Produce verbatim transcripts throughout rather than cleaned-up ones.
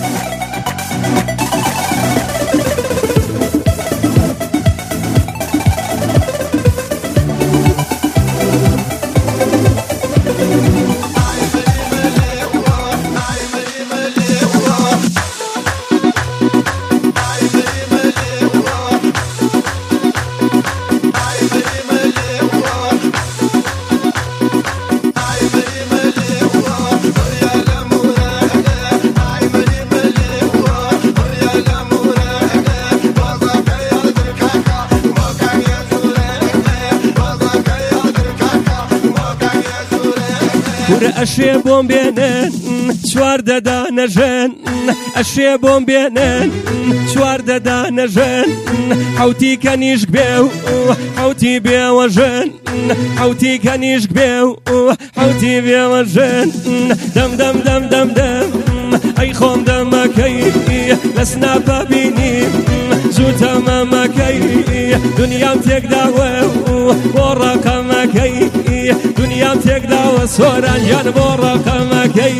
ئەشێ بۆم بێنن چوار دەدانەژن ئەشێ بۆم بێنن چوار دەدانەژن حوتی کەنیشک بێ و حوتی بێوەژن حوتی کەنیشک بێ و حوتی بێوەژن دەم دەم دەم دەم دەم ئەی خۆم دەمەکەی لە سناپە بینی زوو تەمەمەکەی دنیام تێکداوە بۆ ڕەقەمەکەی دنیام تێکداوە سۆرانجان بۆ ڕەقەمەکەی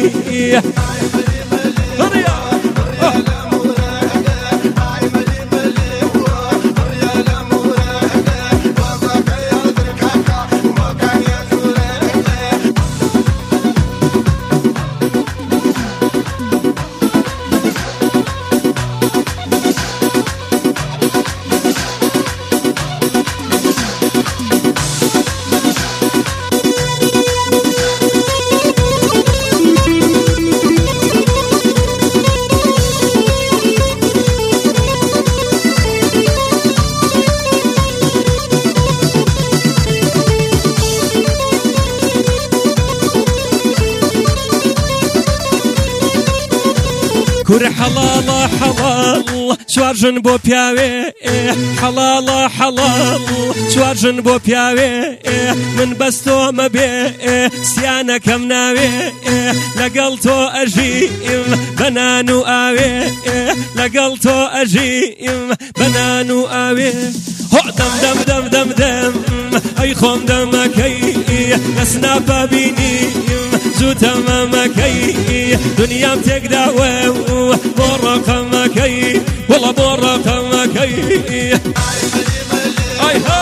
كور حلالا حلال شوارجن بو پیاوێ حلالا حلال شوارجن بو پیاوێ من بەستۆ مەبێ سیانەکەم ناوێ لەگەڵ تۆ ئەژیم بەنان و ئاوێ لەگەڵ تۆ ئەژیم بەنان و ئاوێ هۆ دەم دەم دەم دەم دەم ئەی خۆم دەمەکەی لە سناپە بینیم زوو تەمەمەکەی دنیام تێکداوە بۆ ڕەقەمەکەی وەڵە بۆ ڕەقەمەکەی ئای هە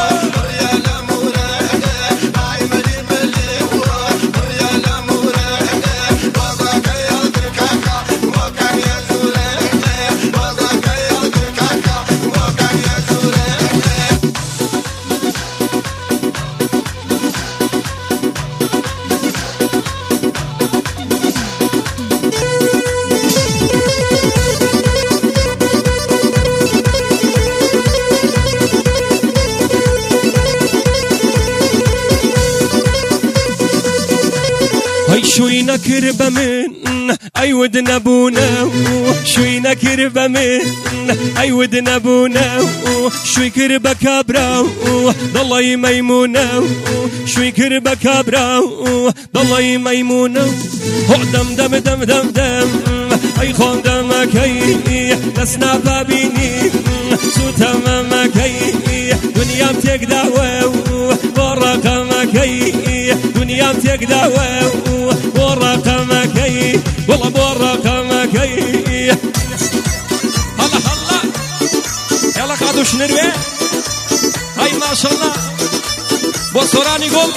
شوي نكر بمن أي ود نبونا شوي نكر بمن أي ود نبونا شوي كرب كبرا ضلي ميمونا شوي كرب كبرا ضلي ميمونا هو دم دم دم دم دم أي خون دمكي لسنا بابيني سوت ممكي دنيا تقداوي ورقمكي دنيا تقداوي ورقمكي والله بورقمكي هلا هلا يلا قعدوا شنروي هاي ما شاء الله بوصراني قول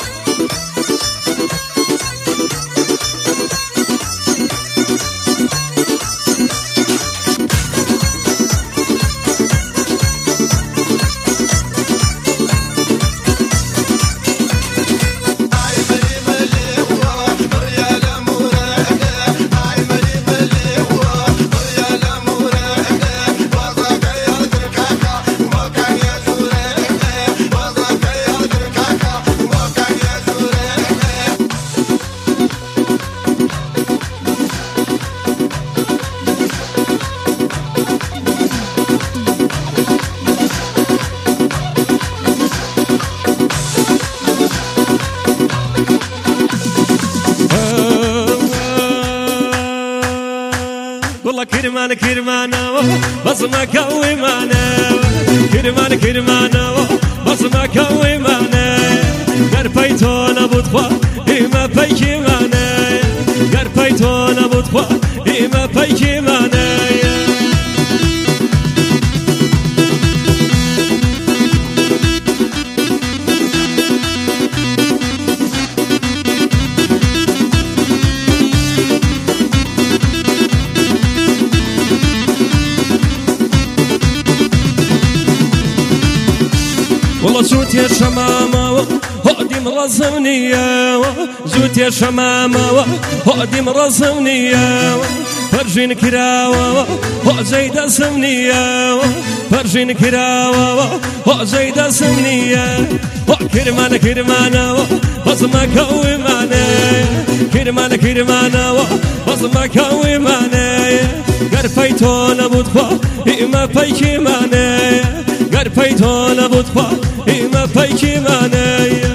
كرمان كرمانا بصمة كويمانا كرمان كرمانا بصمة كويمانا قربيتونا بطفا إما بيكيمانا قربيتونا بطفا إما إما بيكي معنايا والله زوت يا شمامة هادي مرزمني زوت يا شمامة هادي مرزمني فرجين كراوة هو زيد سمنية فرجين كراوة هو زيد سمنية كرمان كرمان بصمة كوي معنا كرمان كرمان بصمة كوي معنا قرفيتون بطفا إما بيكي معنا قرفيتون بطفا إما بيكي معنا